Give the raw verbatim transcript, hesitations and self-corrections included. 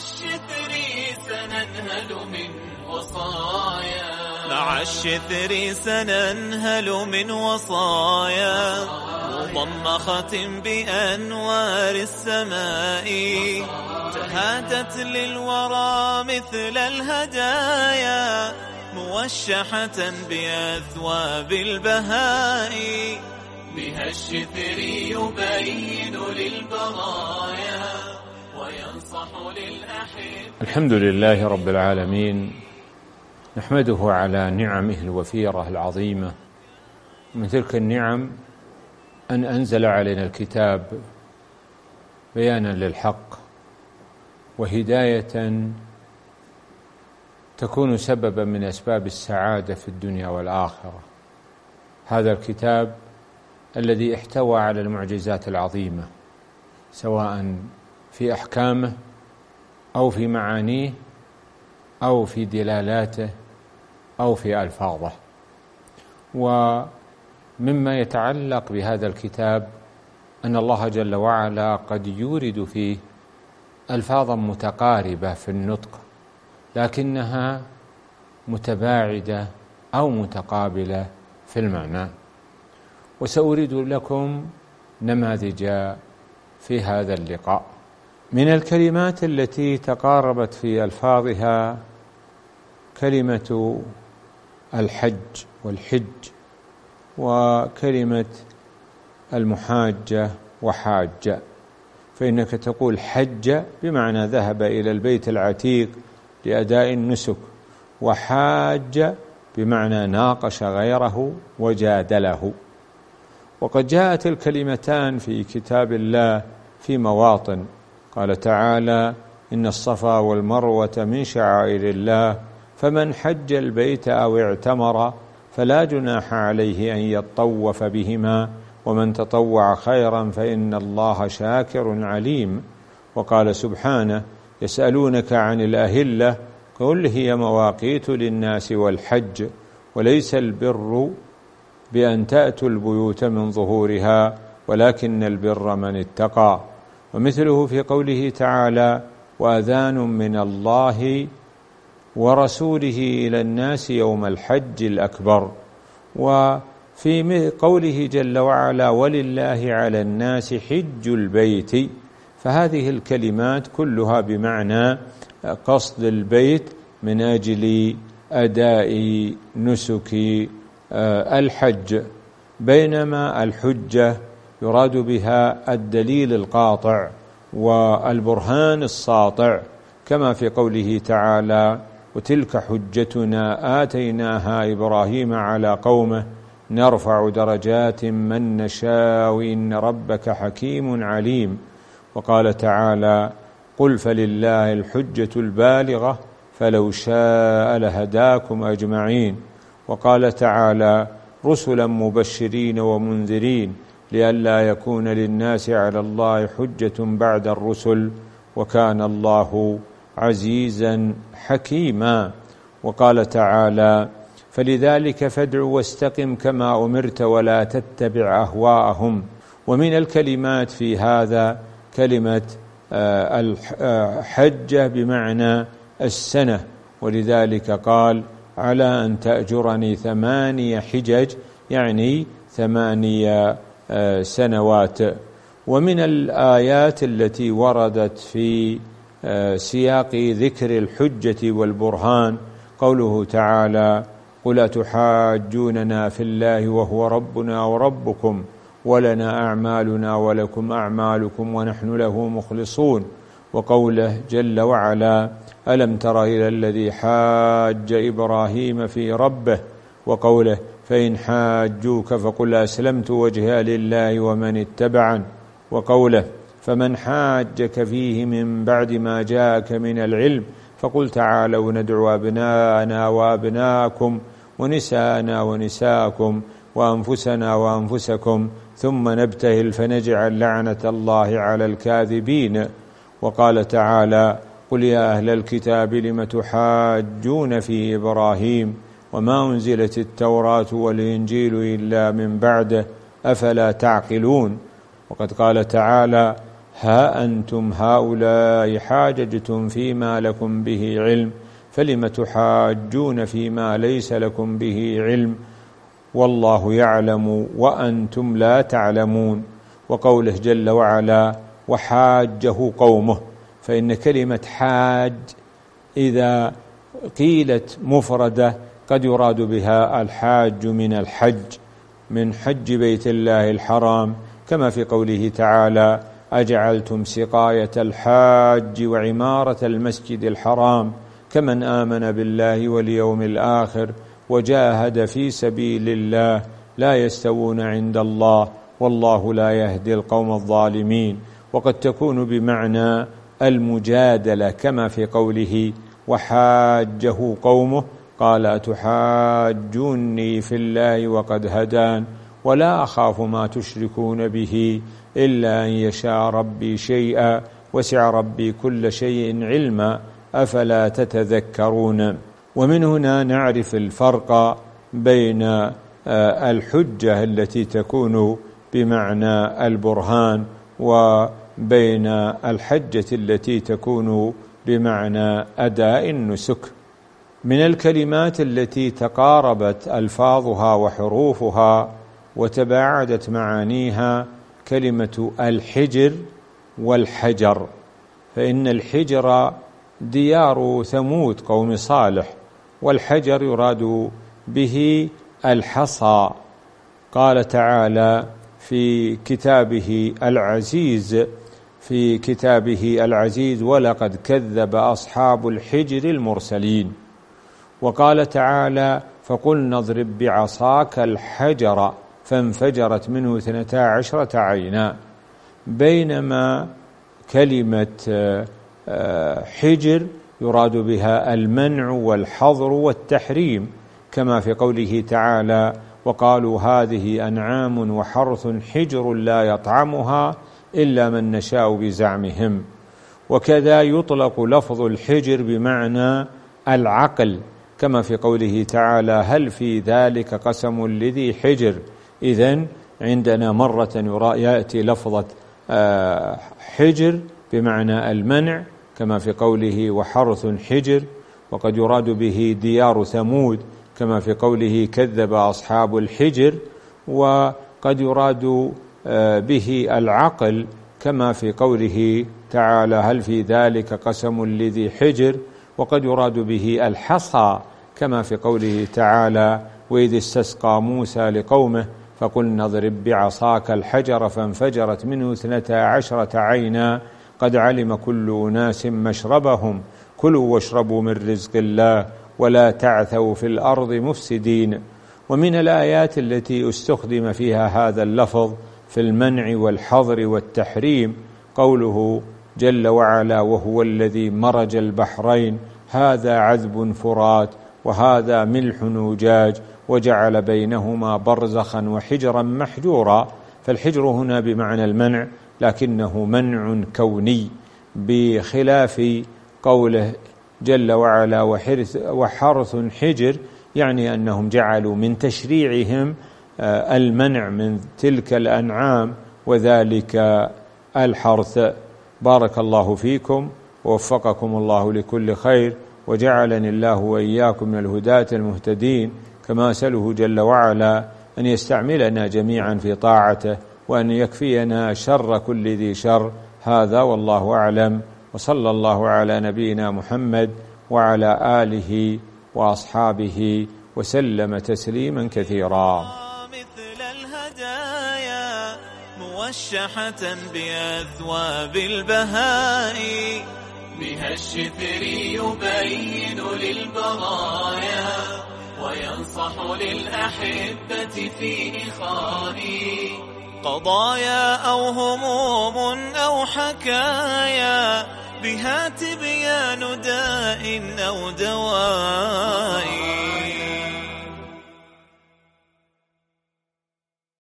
الشثر سننهل من وصايا مع الشثر سننهل من وصايا مضمخة بأنوار السماء تهادت للورى مثل الهدايا موشحة بأثواب البهاء بها الشثر يبين للبرايا وينصح للأحب. الحمد لله رب العالمين، نحمده على نعمه الوفيرة العظيمة. من تلك النعم أن أنزل علينا الكتاب بيانا للحق وهداية تكون سببا من أسباب السعادة في الدنيا والآخرة. هذا الكتاب الذي احتوى على المعجزات العظيمة سواء في أحكامه أو في معانيه أو في دلالاته أو في ألفاظه. ومما يتعلق بهذا الكتاب أن الله جل وعلا قد يورد فيه ألفاظا متقاربة في النطق لكنها متباعدة أو متقابلة في المعنى، وسأورد لكم نماذج في هذا اللقاء. من الكلمات التي تقاربت في ألفاظها كلمة الحج والحج، وكلمة المحاجة وحاجة، فإنك تقول حج بمعنى ذهب إلى البيت العتيق لأداء النسك، وحاج بمعنى ناقش غيره وجادله. وقد جاءت الكلمتان في كتاب الله في مواطن، قال تعالى: إن الصفا والمروة من شعائر الله فمن حج البيت أو اعتمر فلا جناح عليه أن يطوف بهما ومن تطوع خيرا فإن الله شاكر عليم. وقال سبحانه: يسألونك عن الأهلة قل هي مواقيت للناس والحج وليس البر بأن تأتوا البيوت من ظهورها ولكن البر من اتقى. ومثله في قوله تعالى: وأذان من الله ورسوله إلى الناس يوم الحج الأكبر. وفي قوله جل وعلا: ولله على الناس حج البيت. فهذه الكلمات كلها بمعنى قصد البيت من أجل أداء نسك الحج، بينما الحجة يراد بها الدليل القاطع والبرهان الساطع، كما في قوله تعالى: وتلك حجتنا آتيناها إبراهيم على قومه نرفع درجات من نشاء إن ربك حكيم عليم. وقال تعالى: قل فلله الحجة البالغة فلو شاء لهداكم أجمعين. وقال تعالى: رسلا مبشرين ومنذرين لئلا يكون للناس على الله حجة بعد الرسل وكان الله عزيزا حكيما. وقال تعالى: فلذلك فادع واستقم كما أمرت ولا تتبع أهواءهم. ومن الكلمات في هذا كلمة الحجة بمعنى السنة، ولذلك قال: على أن تأجرني ثماني حجج، يعني ثمانية سنوات. ومن الآيات التي وردت في سياق ذكر الحجة والبرهان قوله تعالى: قل أتحاجوننا في الله وهو ربنا وربكم ولنا أعمالنا ولكم أعمالكم ونحن له مخلصون. وقوله جل وعلا: ألم تر إلى الذي حاج إبراهيم في ربه. وقوله: فإن حاجوك فقل أسلمت وجهي لله ومن اتبعن. وقوله: فمن حاجك فيه من بعد ما جاءك من العلم فقل تعالوا ندعو أبناءنا وأبناءكم ونساءنا ونساءكم وأنفسنا وأنفسكم ثم نبتهل فنجعل لعنة الله على الكاذبين. وقال تعالى: قل يا أهل الكتاب لم تحاجون في إبراهيم وما أنزلت التوراة والإنجيل إلا من بعده أفلا تعقلون. وقد قال تعالى: ها أنتم هؤلاء حاججتم فيما لكم به علم فلم تحاجون فيما ليس لكم به علم والله يعلم وأنتم لا تعلمون. وقوله جل وعلا وحاجه قومه، فإن كلمة حاج إذا قيلت مفردة قد يراد بها الحاج من الحج، من حج بيت الله الحرام، كما في قوله تعالى أجعلتم سقاية الحاج وعمارة المسجد الحرام كمن آمن بالله واليوم الآخر وجاهد في سبيل الله لا يستوون عند الله والله لا يهدي القوم الظالمين. وقد تكون بمعنى المجادلة كما في قوله وحاجه قومه قال أتحاجوني في الله وقد هدان ولا أخاف ما تشركون به إلا أن يشاء ربي شيئا وسع ربي كل شيء علما أفلا تتذكرون. ومن هنا نعرف الفرق بين الحجة التي تكون بمعنى البرهان وبين الحجة التي تكون بمعنى أداء النسك. من الكلمات التي تقاربت ألفاظها وحروفها وتباعدت معانيها كلمة الحجر والحجر، فإن الحجر ديار ثمود قوم صالح، والحجر يراد به الحصى. قال تعالى في كتابه العزيز في كتابه العزيز ولقد كذب أصحاب الحجر المرسلين. وقال تعالى فقلنا اضرب بعصاك الحجر فانفجرت منه اثنتا عشرة عينا. بينما كلمة حجر يراد بها المنع والحظر والتحريم، كما في قوله تعالى وقالوا هذه أنعام وحرث حجر لا يطعمها إلا من نشاء بزعمهم. وكذا يطلق لفظ الحجر بمعنى العقل، كما في قوله تعالى هل في ذلك قسم لذي حجر. إذن عندنا مرة يأتي لفظة حجر بمعنى المنع كما في قوله وحرث حجر، وقد يراد به ديار ثمود كما في قوله كذب أصحاب الحجر، وقد يراد به العقل كما في قوله تعالى هل في ذلك قسم لذي حجر، وقد يراد به الحصى كما في قوله تعالى وإذ استسقى موسى لقومه فقلنا اضرب بعصاك الحجر فانفجرت منه اثنتا عشرة عينا قد علم كل أناس مشربهم كلوا واشربوا من رزق الله ولا تعثوا في الأرض مفسدين. ومن الآيات التي استخدم فيها هذا اللفظ في المنع والحظر والتحريم قوله جل وعلا وهو الذي مرج البحرين هذا عذب فرات وهذا ملح أجاج وجعل بينهما برزخا وحجرا محجورا. فالحجر هنا بمعنى المنع، لكنه منع كوني، بخلاف قوله جل وعلا وحرث حجر، يعني أنهم جعلوا من تشريعهم المنع من تلك الأنعام وذلك الحرث. بارك الله فيكم ووفقكم الله لكل خير، وجعلني الله وإياكم من الهداة المهتدين. كما أسأله جل وعلا أن يستعملنا جميعا في طاعته وأن يكفينا شر كل ذي شر. هذا والله أعلم، وصلى الله على نبينا محمد وعلى آله وأصحابه وسلم تسليما كثيرا. مثل الهدايا موشحة بأثواب البهاء بها الشثر يبين للبرايا وينصح للأحبة في إخائي قضايا أو هموم أو حكايا بها تبيان داء أو دواء